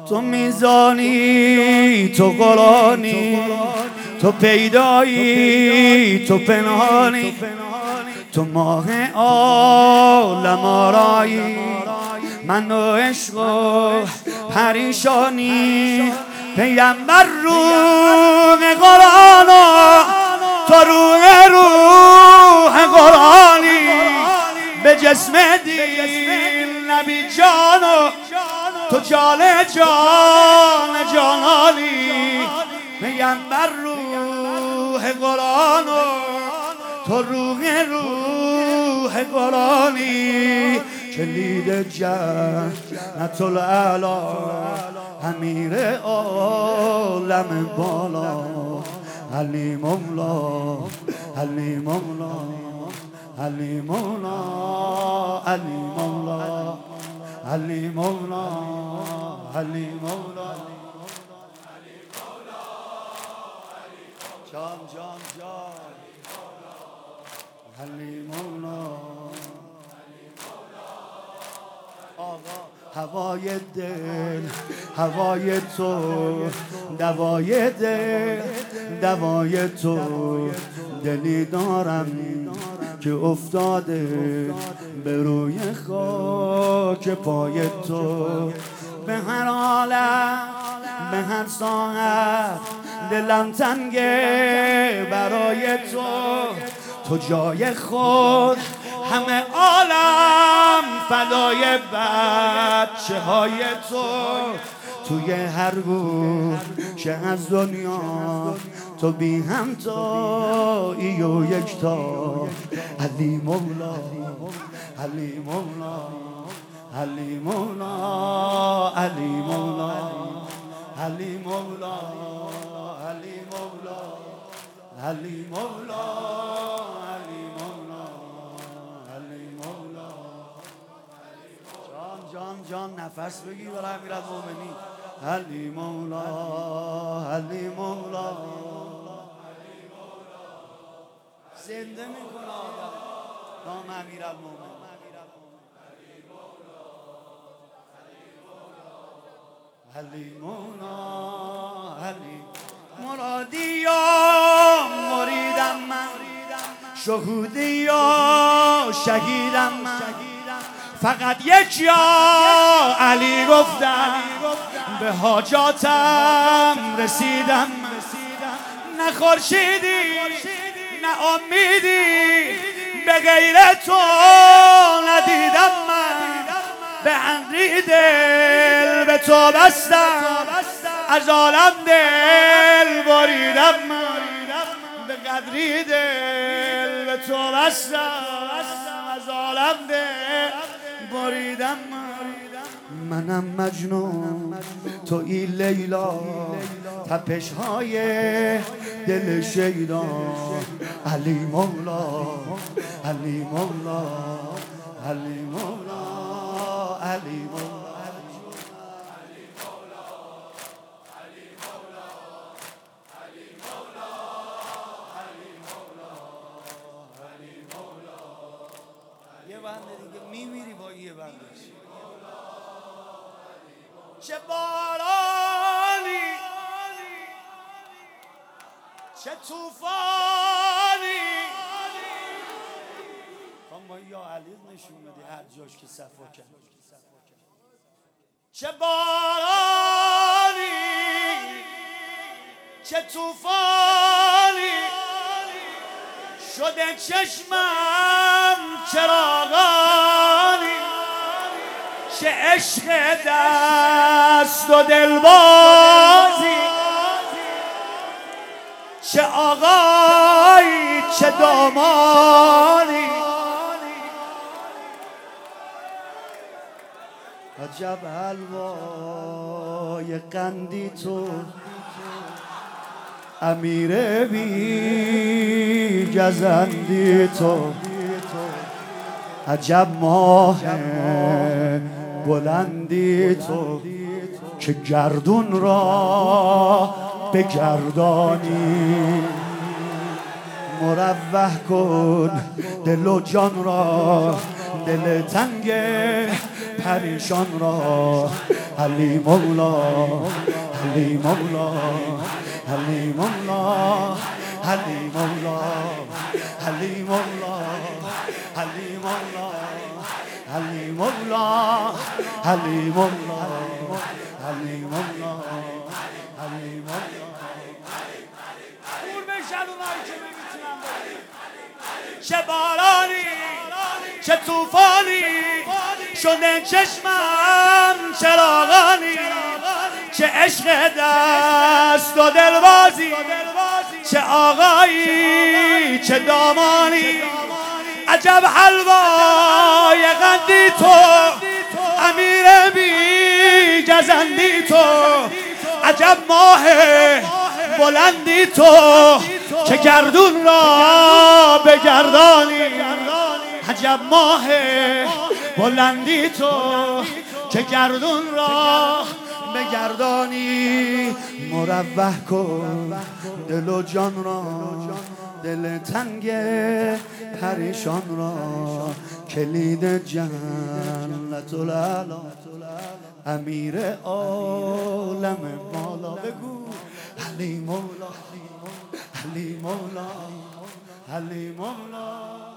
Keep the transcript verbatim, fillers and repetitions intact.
تو میزانی، تو قرآنی، تو پیدایی، تو پنهانی، تو ماه عالم آرایی، من و عشق و پریشانی. پیغمبر روح قرآن و تو روح روح قرآنی، به جسم دین نبی جان و تو جان جان جانانی. پیغمبر روح قرآن و تو روح روح قرآنی، کلید جنت الاعلی، امیر عالم بالا، علی مولا، علی مولا، علی مولا، علی مولا، علی مولا، علی مولا، جان جان جان، علی مولا. آقا هوای دل، هوای تو، دوای دل، دوای تو. دلی دارم که افتاده به روی خاک پای تو. به هر حالت، به هر ساعت دلم تنگه برای تو. تو جای خود همه عالم فدای بچه های تو. توی هر گوشه از دنیا تو بی همتایی و یکتا. علی مولا، علی مولا، علی مولا، علی مولا، علی مولا، علی مولا، علی مولا، علی مولا، علی مولا. جان جان جان نفس بگیر برای امیرالمومنین. علی مولا، علی مولا، زنده میکنه آدم نام امیرالمومنین. علی مولا، علی مرادی یا مریدم من، شهودی یا شهیدم من. فقط یک یا علی گفتم، به حاجاتم رسیدم. نه خورشیدی نه امیدی به غیر تو ندیدم من. به عمری دل به تو بستم، از عالم دل بریدم من. به قدری دل به تو بستم، از عالم دل بریدم من. منم مجنون تویی لیلا، تپش های دل شیدا. علی مولا، علی مولا، علی مولا، علی مولا، یه بنده دیگه میمیری با یه بنده. چه بارانی، چه توفانی. کام با یا علی نشون بدی هر جاش که صفا کرد. چه بارانی، چه توفانی، شده چشمم چراغانی. چه عشق دست و دلبازی، چه آقایی چه دامانی. عجب حلوای قندی تو، امیر بی گزندی تو. عجب ماه بلندی تو، که گردون را بگردانی. مروح کن دل و جان را، دل تنگ پریشان را. علی مولا علی مولا علی مولا علی مولا علی مولا علی مولا علی مولا علی مولا علی مولا علی مولا. دور بشن اونایی که نمیتونن بگن. چه بارانی چه طوفانی شده چشمم چراغانی، چه عشق دست و دلبازی، چه آقایی چه دامانی. عجب حلوای قندی تو، امیر بی گزندی تو، عجب ماه بلندی تو که گردون را بگردانی. عجب ماه بلندی تو که گردون را بگردانی. مروح کن دل و جان را، دل تنگ پریشان را. کلید جنت الاعلی امیر عالم بالا. بگو علی مولا علی مولا علی مولا.